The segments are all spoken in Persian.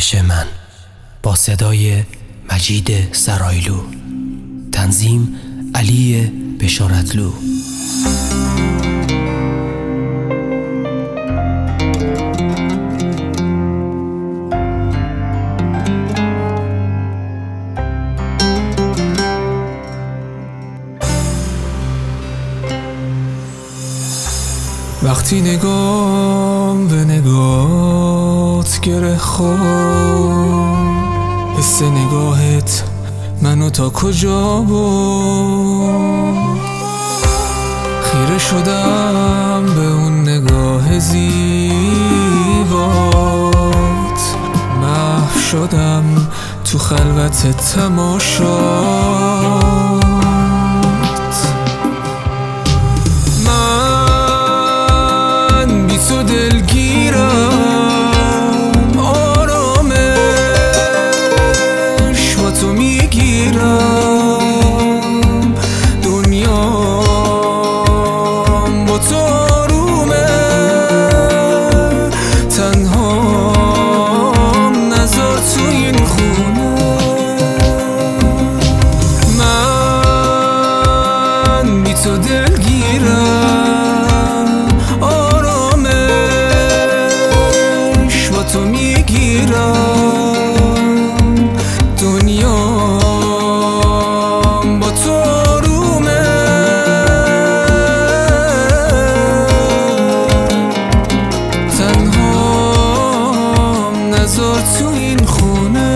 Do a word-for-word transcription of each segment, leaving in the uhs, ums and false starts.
آرامش من با صدای مجید سرایلو، تنظیم علی بشارتلو. وقتی نگام به نگاهت گره خورد، حس نگاهت منو تا کجا برد. خیره شدم به اون نگاه زیبات، محو شدم تو خلوت تماشات. تو دلگیرم، آرامش با تو میگیرم، دنیام با تو آرومه، تنهام نذار تو این خونه. من بی تو دلگیرم، تو میگیرم، دنیام با تو آرومه، تنهام نذار تو این خونه.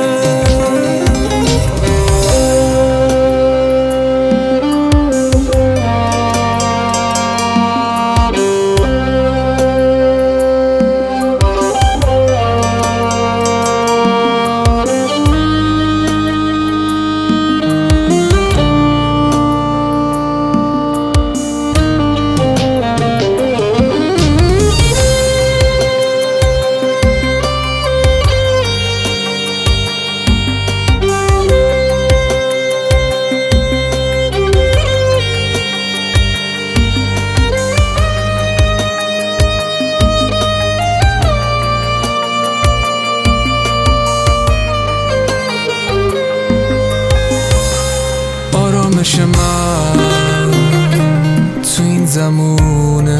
آرامش من تو این زمونه،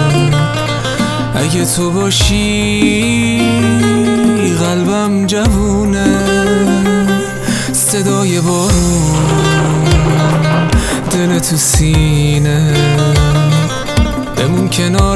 اگه تو باشی قلبم جوونه. صدای بارون، دل تو سینه، بمون کنار